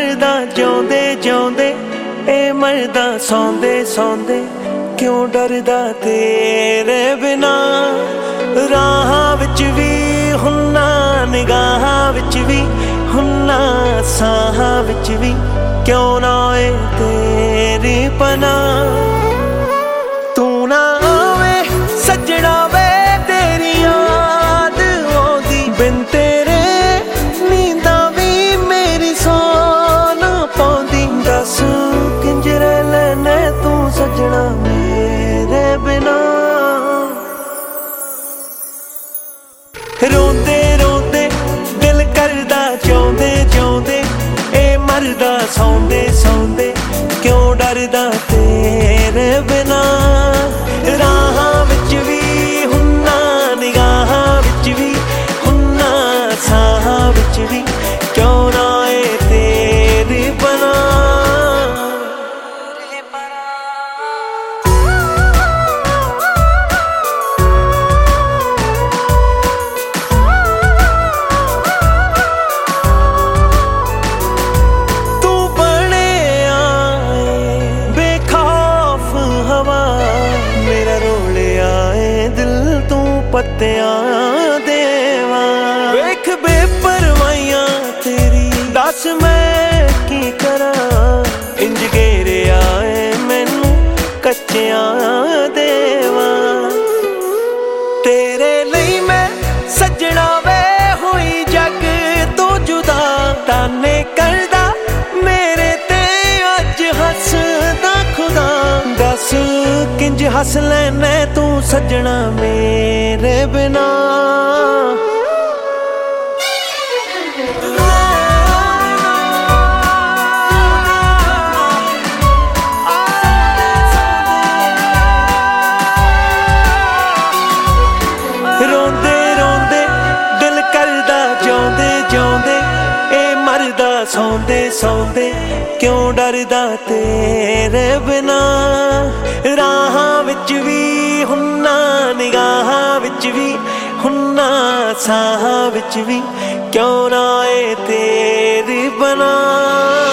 करदा जिउंदे जिउंदे ए मरदा सौंदे सौंदे क्यों डरदा तेरे बिना। राहां विच भी हुन्ना निगाहां विच भी हुन्ना साहां विच भी क्यों ना ए तेरी पनाह। तू ना आवे सजना वे तेरी याद आउंदी बिन तेरे नींदां भी मेरी सौ ना पाउंदी। दस किंज रह लैना तू सजना मेरे बिना। रोंदे रोंदे दिल करदा जिउंदे जिउंदे ए मरदा सौंदे सौंदे क्यों डरदा तेरे बिना। राहां विच भी हुन्ना निगाहां विच भी हुन्ना साहां विच भी क्यों ना ए तेरी पनाह। पत्तियां देवा वेख बेपरवाइयां तेरी दस मैं की करा। इंज घेरे आए मैनू कच्चियां देवा तेरे लई मैं सजना वे हुई जग तो जुदा। ताने करदा मेरे ते अज हसदा खुदा। दस किंज हस लैना तू सजना मेरे बिना। रोंदे रोंदे दिल करदा जिउंदे जिउंदे ए मरदा सौंदे सौंदे क्यों डरदा तेरे बिना। राहां विच भी हुन्ना निगाहां विच भी हुन्ना साहां विच भी क्यों ना ए तेरी पनाह।